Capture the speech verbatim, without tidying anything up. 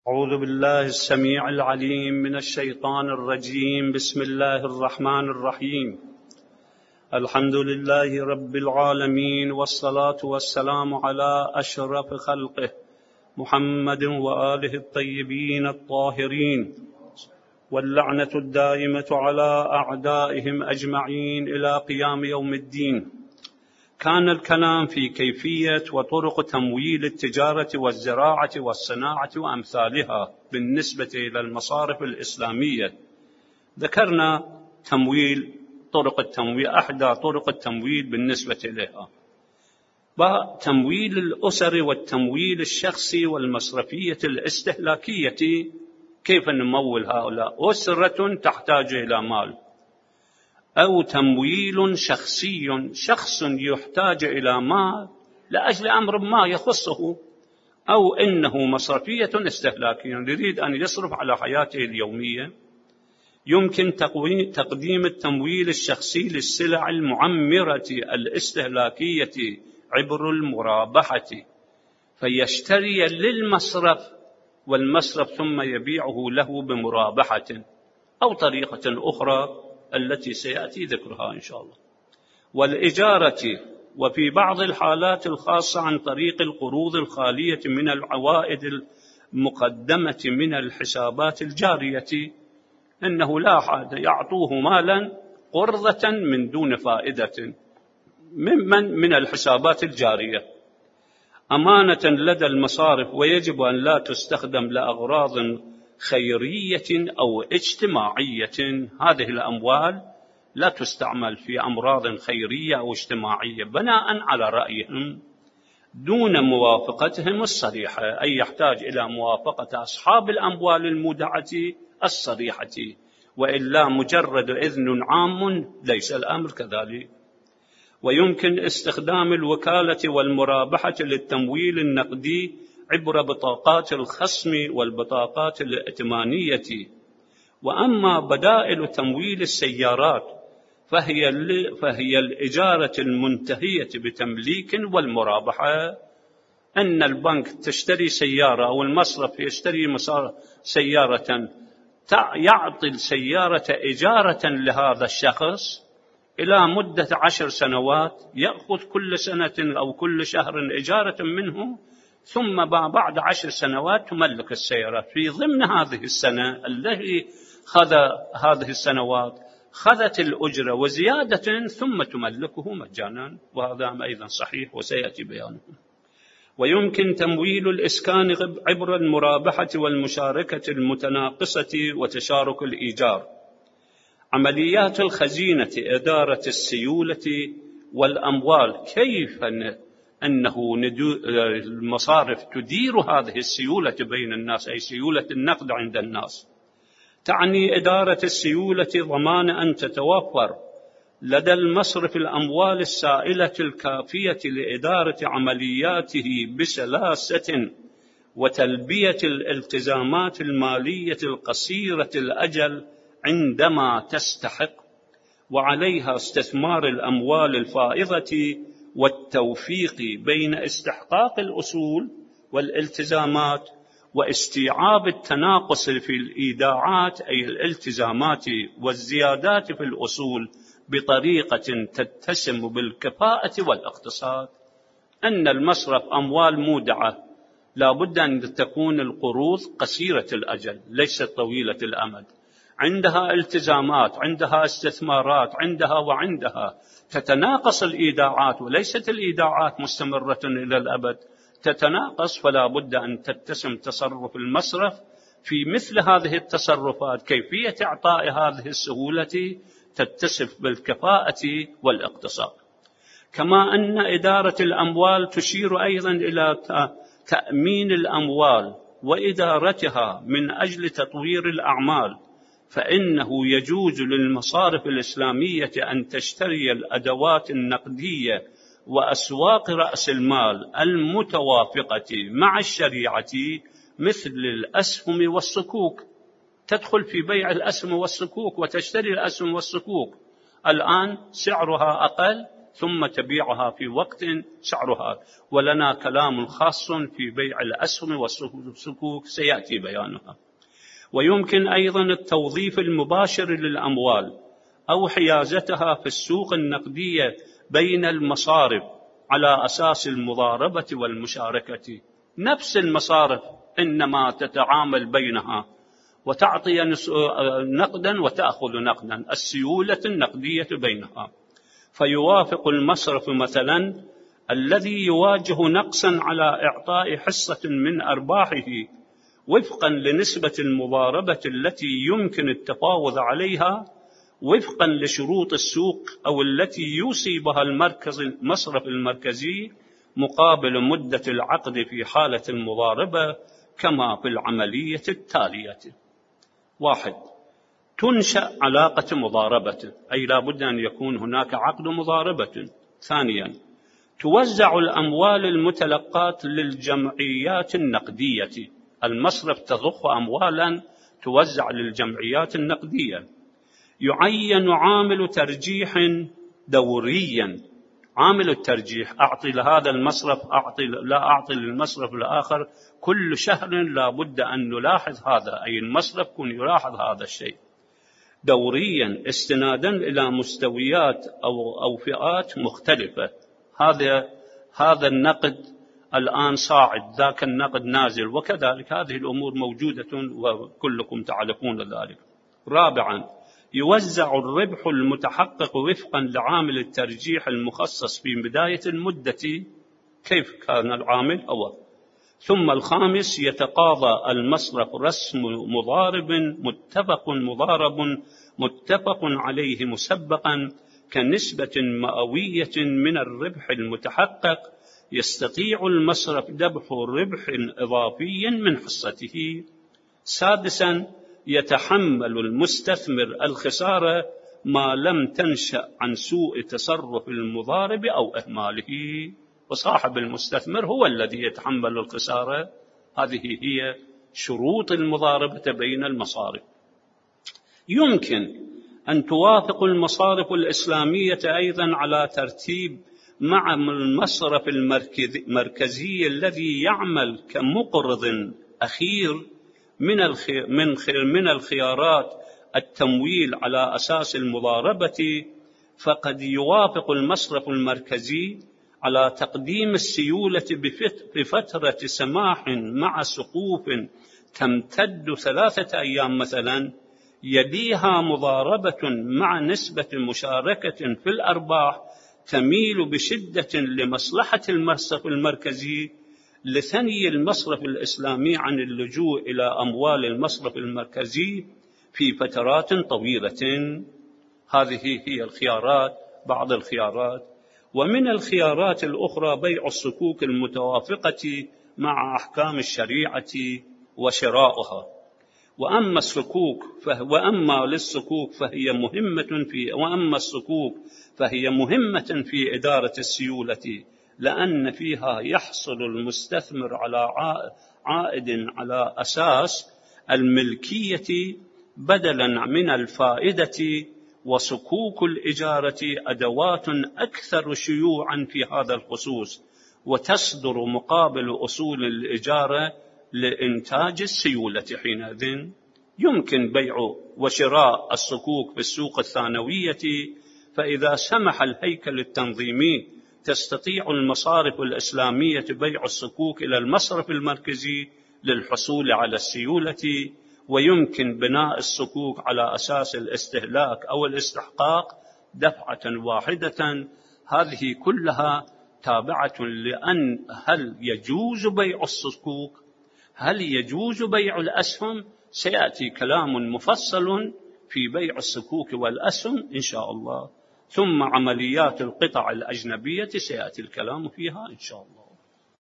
أعوذ بالله السميع العليم من الشيطان الرجيم. بسم الله الرحمن الرحيم. الحمد لله رب العالمين، والصلاة والسلام على أشرف خلقه محمد وآله الطيبين الطاهرين، واللعنة الدائمة على أعدائهم أجمعين إلى قيام يوم الدين. كان الكلام في كيفية وطرق تمويل التجارة والزراعة والصناعة وأمثالها بالنسبة إلى المصارف الإسلامية. ذكرنا تمويل طرق التمويل، أحدى طرق التمويل بالنسبة إليها تمويل الأسر والتمويل الشخصي والمصرفية الاستهلاكية. كيف نمول هؤلاء؟ أسرة تحتاج إلى مال، أو تمويل شخصي، شخص يحتاج إلى مال لأجل أمر ما يخصه، أو إنه مصرفية استهلاكية يريد أن يصرف على حياته اليومية. يمكن تقديم التمويل الشخصي للسلع المعمرة الاستهلاكية عبر المرابحة، فيشتري للمصرف والمصرف ثم يبيعه له بمرابحة، أو طريقة أخرى التي سيأتي ذكرها إن شاء الله. والإجارة، وفي بعض الحالات الخاصة عن طريق القروض الخالية من العوائد المقدمة من الحسابات الجارية، إنه لا حاجة يعطوه مالا قرضة من دون فائدة ممن من الحسابات الجارية، أمانة لدى المصارف، ويجب أن لا تستخدم لأغراض خيرية أو اجتماعية. هذه الأموال لا تستعمل في أمراض خيرية أو اجتماعية بناء على رأيهم دون موافقتهم الصريحة، أي يحتاج إلى موافقة أصحاب الأموال المودعة الصريحة، وإلا مجرد إذن عام ليس الأمر كذلك. ويمكن استخدام الوكالة والمرابحة للتمويل النقدي عبر بطاقات الخصم والبطاقات الائتمانية. وأما بدائل تمويل السيارات فهي, فهي الإجارة المنتهية بتمليك والمرابحة. أن البنك تشتري سيارة أو المصرف يشتري سيارة، يعطي السيارة إجارة لهذا الشخص إلى مدة عشر سنوات، يأخذ كل سنة أو كل شهر إجارة منه، ثم بعد عشر سنوات تملك السيارة. في ضمن هذه السنة التي خذ هذه السنوات خذت الأجرة وزيادة، ثم تملكه مجانا، وهذا أيضا صحيح وسيأتي بيانه. ويمكن تمويل الإسكان عبر المرابحة والمشاركة المتناقصة وتشارك الإيجار. عمليات الخزينة، إدارة السيولة والأموال، كيف أنه المصارف تدير هذه السيولة بين الناس، أي سيولة النقد عند الناس. تعني إدارة السيولة ضمان أن تتوفر لدى المصرف الأموال السائلة الكافية لإدارة عملياته بسلاسة وتلبية الالتزامات المالية القصيرة الأجل عندما تستحق، وعليها استثمار الأموال الفائضة والتوفيق بين استحقاق الأصول والالتزامات واستيعاب التناقص في الإيداعات، أي الالتزامات والزيادات في الأصول، بطريقة تتسم بالكفاءة والاقتصاد. أن المصرف أموال مودعة لا بد أن تكون القروض قصيرة الأجل ليست طويلة الأمد، عندها التزامات، عندها استثمارات، عندها وعندها، تتناقص الإيداعات وليست الإيداعات مستمرة إلى الأبد، تتناقص. فلا بد أن تتسم تصرف المصرف في مثل هذه التصرفات، كيفية إعطاء هذه السهولة تتصف بالكفاءة والاقتصاد. كما أن إدارة الأموال تشير أيضا إلى تأمين الأموال وإدارتها من أجل تطوير الأعمال، فإنه يجوز للمصارف الإسلامية أن تشتري الأدوات النقدية وأسواق رأس المال المتوافقة مع الشريعة، مثل الأسهم والصكوك. تدخل في بيع الأسهم والصكوك وتشتري الأسهم والصكوك، الآن سعرها أقل ثم تبيعها في وقت سعرها. ولنا كلام خاص في بيع الأسهم والصكوك سيأتي بيانها. ويمكن أيضا التوظيف المباشر للأموال أو حيازتها في السوق النقدية بين المصارف على أساس المضاربة والمشاركة. نفس المصارف إنما تتعامل بينها وتعطي نقدا وتأخذ نقدا، السيولة النقدية بينها. فيوافق المصرف مثلا الذي يواجه نقصا على إعطاء حصة من أرباحه وفقا لنسبة المضاربة التي يمكن التفاوض عليها وفقا لشروط السوق أو التي يوصي بها المركز المصرف المركزي مقابل مدة العقد في حالة المضاربة كما في العملية التالية. واحد، تنشأ علاقة مضاربة، أي لا بد أن يكون هناك عقد مضاربة. ثانيا، توزع الأموال المتلقاة للجمعيات النقدية، المصرف تضخ أموالا توزع للجمعيات النقدية. يعين عامل ترجيح دوريا، عامل الترجيح أعطي لهذا المصرف أعطي لا أعطي للمصرف الآخر، كل شهر لا بد أن نلاحظ هذا، أي المصرف يكون يلاحظ هذا الشيء دوريا استنادا إلى مستويات أو أو فئات مختلفة. هذا هذا النقد الآن صاعد، ذاك النقد نازل، وكذلك هذه الأمور موجودة وكلكم تعرفون ذلك. رابعا، يوزع الربح المتحقق وفقا لعامل الترجيح المخصص في بداية المدة كيف كان العامل هو. ثم الخامس، يتقاضى المصرف رسم مضارب متفق مضارب متفق عليه مسبقا كنسبة مئوية من الربح المتحقق يستطيع المصرف ذبح ربح إضافي من حصته. سادسا، يتحمل المستثمر الخسارة ما لم تنشأ عن سوء تصرف المضارب أو إهماله، وصاحب المستثمر هو الذي يتحمل الخسارة. هذه هي شروط المضاربة بين المصارف. يمكن أن توافق المصارف الإسلامية أيضا على ترتيب مع المصرف المركزي الذي يعمل كمقرض أخير من من الخيارات التمويل على أساس المضاربة، فقد يوافق المصرف المركزي على تقديم السيولة بفترة سماح مع سقوف تمتد ثلاثة أيام مثلا، يليها مضاربة مع نسبة مشاركة في الأرباح تميل بشدة لمصلحة المصرف المركزي لثني المصرف الإسلامي عن اللجوء إلى أموال المصرف المركزي في فترات طويلة. هذه هي الخيارات، بعض الخيارات. ومن الخيارات الأخرى بيع الصكوك المتوافقة مع أحكام الشريعة وشراؤها. وأما الصكوك وأما للصكوك فهي مهمة في وأما الصكوك فهي مهمة في إدارة السيولة، لأن فيها يحصل المستثمر على عائد على أساس الملكية بدلا من الفائدة. وصكوك الإجارة أدوات أكثر شيوعا في هذا الخصوص، وتصدر مقابل أصول الإجارة لإنتاج السيولة. حينئذ يمكن بيع وشراء الصكوك في السوق الثانوية، فإذا سمح الهيكل التنظيمي تستطيع المصارف الإسلامية بيع الصكوك إلى المصرف المركزي للحصول على السيولة. ويمكن بناء الصكوك على أساس الاستهلاك أو الاستحقاق دفعة واحدة. هذه كلها تابعة لأن هل يجوز بيع الصكوك، هل يجوز بيع الأسهم. سيأتي كلام مفصل في بيع الصكوك والأسهم إن شاء الله. ثم عمليات القطع الأجنبية سيأتي الكلام فيها إن شاء الله.